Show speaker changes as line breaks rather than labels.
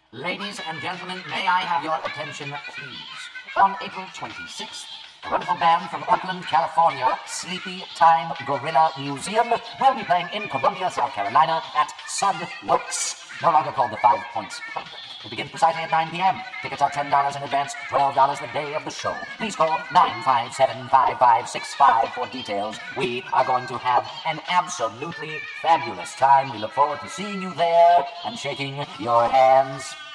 Ladies and gentlemen, may I have your attention, please? On April 26th, a wonderful band from Oakland, California, Sleepy Time Gorilla Museum, will be playing in Columbia, South Carolina at Sud Works, no longer called the 5 Points Pub. It begins precisely at 9 p.m. Tickets are $10 in advance, $12 the day of the show. Please call 957-5565 for details. We are going to have an absolutely fabulous time. We look forward to seeing you there and shaking your hands.